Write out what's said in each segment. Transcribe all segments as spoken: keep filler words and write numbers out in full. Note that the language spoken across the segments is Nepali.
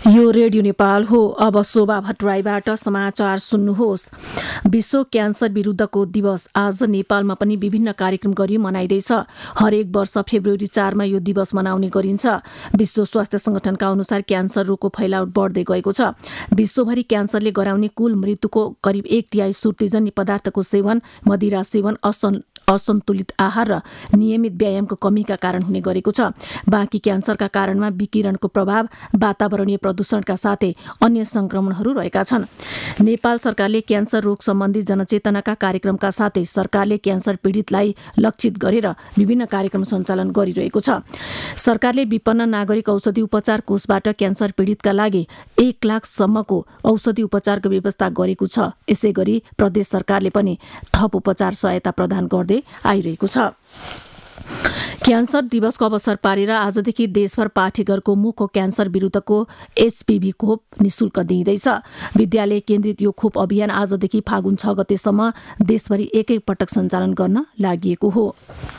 यो रेडियो नेपाल हो। अब शोभा भट्टराईबाट समाचार सुन्नुहोस्। विश्व क्यान्सर विरुद्धको दिवस आज नेपालमा पनि विभिन्न कार्यक्रम गरी मनाइँदैछ। हरेक वर्ष फेब्रुअरी चारमा यो दिवस मनाउने गरिन्छ। विश्व स्वास्थ्य संगठनका अनुसार क्यान्सर रोगको फैलावट बढ्दै गएको छ। विश्वभरि क्यान्सरले गराउने कुल मृत्युको करिब एक तिहाई सुर्तीजन्य पदार्थको सेवन, मदिरा सेवन, असन असन्तुलित आहार र नियमित व्यायामको कमीका कारण हुने गरेको छ। बाँकी क्यान्सरका कारणमा विकिरणको प्रभाव, वातावरणीय प्रदूषणका साथै अन्य संक्रमणहरू रहेका छन्। नेपाल सरकारले क्यान्सर रोग सम्बन्धी जनचेतनाका कार्यक्रमका साथै सरकारले क्यान्सर पीडितलाई लक्षित गरेर विभिन्न कार्यक्रम सञ्चालन गरिरहेको छ। सरकारले विपन्न नागरिक औषधि उपचार कोषबाट क्यान्सर पीडितका लागि एक लाखसम्मको औषधि उपचारको व्यवस्था गरेको छ। यसै गरी प्रदेश सरकारले पनि थप उपचार सहायता प्रदान गर्दै आइरहेको छ। क्यान्सर दिवसको अवसर पारेर आजदेखि देशभर पाठेघरको मुखको क्यान्सर विरुद्धको एचपीभी खोप निशुल्क दिइँदैछ। विद्यालय केन्द्रित यो खोप अभियान आजदेखि फागुन छ गतेसम्म देशभरि एक एक पटक सञ्चालन गर्न लागि हो।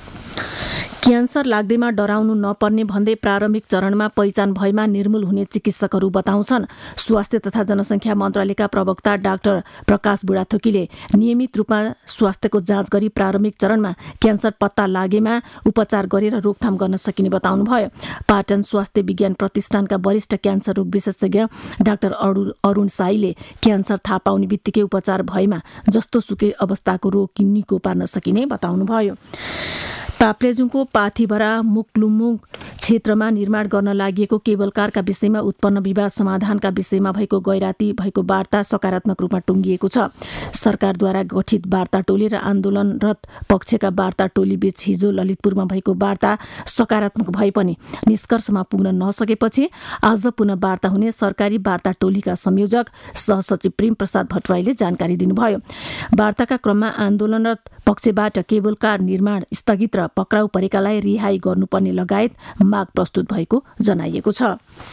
क्यान्सर लाग्दैमा डराउनु नपर्ने भन्दै प्रारम्भिक चरणमा पहिचान भएमा निर्मूल हुने चिकित्सकहरू बताउँछन्। स्वास्थ्य तथा जनसङ्ख्या मन्त्रालयका प्रवक्ता डाक्टर प्रकाश बुढाथोकीले नियमित रूपमा स्वास्थ्यको जाँच गरी प्रारम्भिक चरणमा क्यान्सर पत्ता लागेमा उपचार गरेर रोकथाम गर्न सकिने बताउनुभयो। पाटन स्वास्थ्य विज्ञान प्रतिष्ठानका वरिष्ठ क्यान्सर रोग विशेषज्ञ डाक्टर अरुण साईले क्यान्सर थाहा पाउने बित्तिकै उपचार भएमा जस्तो सुकै अवस्थाको रोग निको पार्न सकिने बताउनुभयो। ताप्लेजुङको पाथिभरा मुक्लुमुङ क्षेत्रमा निर्माण गर्न लागि केबल कारका विषयमा उत्पन्न विवाद समाधानका विषयमा भएको गैराती भएको वार्ता सकारात्मक रूपमा टुङ्गिएको छ। सरकारद्वारा गठित वार्ता टोली र आन्दोलनरत पक्षका वार्ता टोली बीच हिजो ललितपुरमा भएको वार्ता सकारात्मक भए पनि निष्कर्षमा पुग्न नसकेपछि आज पुनः वार्ता हुने सरकारी वार्ता टोलीका संयोजक सहसचिव प्रेम प्रसाद भट्टराईले जानकारी दिनुभयो। वार्ताका क्रममा आन्दोलनरत पक्षबाट केबल कार निर्माण स्थगित र पक्राउ परेकालाई रिहाई गर्नुपर्ने लगायत माग प्रस्तुत भएको जनाइएको छ।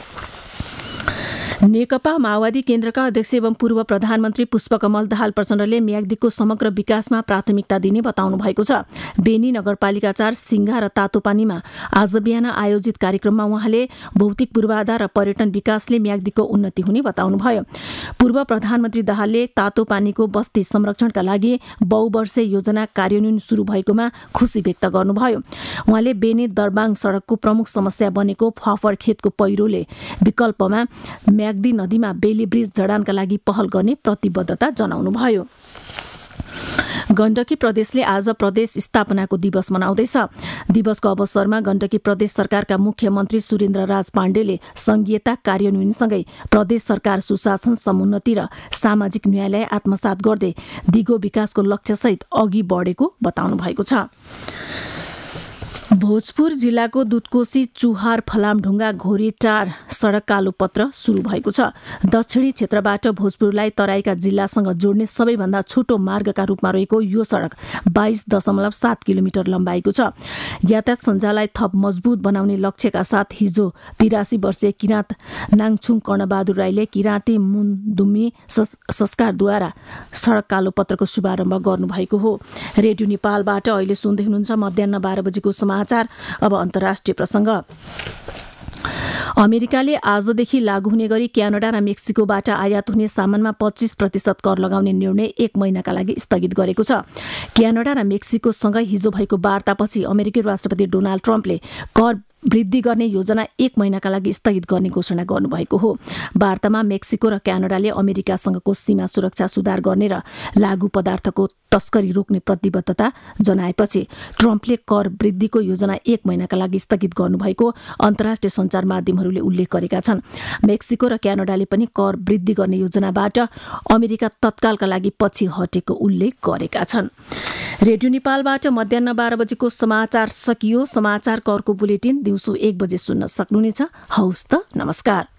नेकपा माओवादी केन्द्रका अध्यक्ष एवं पूर्व प्रधानमन्त्री पुष्पकमल दाहाल प्रचण्डले म्याग्दीको समग्र विकासमा प्राथमिकता दिने बताउनु भएको छ। बेनी नगरपालिका चार सिंघा र तातोपानीमा आज बिहान आयोजित कार्यक्रममा उहाँले भौतिक पूर्वाधार र पर्यटन विकासले म्याग्दीको उन्नति हुने बताउनुभयो। पूर्व प्रधानमन्त्री दाहालले तातोपानीको बस्ती संरक्षणका लागि बहुवर्षे योजना कार्यान्वयन शुरू भएकोमा खुशी व्यक्त गर्नुभयो। उहाँले बेनी दरबाङ सड़कको प्रमुख समस्या बनेको फाफर खेतको पहिरोले विकल्पमा म्याग्दी नदीमा बेली ब्रिज जडानका लागि पहल गर्ने प्रतिबद्धता जनाउनुभयो। गण्डकी प्रदेशले आज प्रदेश स्थापनाको दिवस मनाउँदैछ। दिवसको अवसरमा गण्डकी प्रदेश सरकारका मुख्यमन्त्री सुरेन्द्र राज पाण्डेले संघीयता कार्यान्वयनसँगै प्रदेश सरकार सुशासन, समुन्नति र सामाजिक न्यायलाई आत्मसात गर्दै दिगो विकासको लक्ष्यसहित अघि बढेको बताउनु भएको छ। भोजपुर जिल्लाको दुधकोशी चुहार फलामढुङ्गा घोरीटार सड़क कालोपत्र शुरू भएको छ। दक्षिणी क्षेत्रबाट भोजपुरलाई तराईका जिल्लासँग जोड्ने सबैभन्दा छोटो मार्गका रूपमा रहेको यो सड़क बाइस दशमलव सात किलोमिटर लम्बाइको छ। यातायात सञ्जाललाई थप मजबुत बनाउने लक्ष्यका साथ हिजो तिरासी वर्षीय किराँत नाङछुङ कर्णबहादुर राईले किराँती मुनदुम्मी संस्कारद्वारा सड़क कालोपत्रको शुभारम्भ गर्नुभएको हो। रेडियो नेपालबाट अहिले सुन्दै हुनुहुन्छ मध्याह बाह्र बजेको समाचार। अब अन्तर्राष्ट्रिय प्रसङ्ग। अमेरिकाले आजदेखि लागू हुने गरी क्यानाडा र मेक्सिकोबाट आयात हुने सामानमा पच्चीस प्रतिशत कर लगाउने निर्णय एक महिनाका लागि स्थगित गरेको छ। क्यानाडा र मेक्सिकोसँग हिजो भएको वार्तापछि अमेरिकी राष्ट्रपति डोनाल्ड ट्रम्पले कर वृद्धि गर्ने योजना एक महिनाका लागि स्थगित गर्ने घोषणा गर्नुभएको हो। वार्तामा मेक्सिको र क्यानाडाले अमेरिकासँगको सीमा सुरक्षा सुधार गर्ने र लागू पदार्थको तस्करी रोक्ने प्रतिबद्धता जनाएपछि ट्रम्पले कर वृद्धिको योजना एक महिनाका लागि स्थगित गर्नुभएको अन्तर्राष्ट्रिय सञ्चार माध्यमहरूले उल्लेख गरेका छन्। मेक्सिको र क्यानाडाले पनि कर वृद्धि गर्ने योजनाबाट अमेरिका तत्कालका लागि पछि हटेको उल्लेख गरेका छन्। रेडियो नेपालबाट मध्याह बाह्र बजेको समाचार सकियो। समाचार करको बुलेटिन दिउँसो एक बजे सुन्न सक्नुहुनेछ। हौस् त, नमस्कार।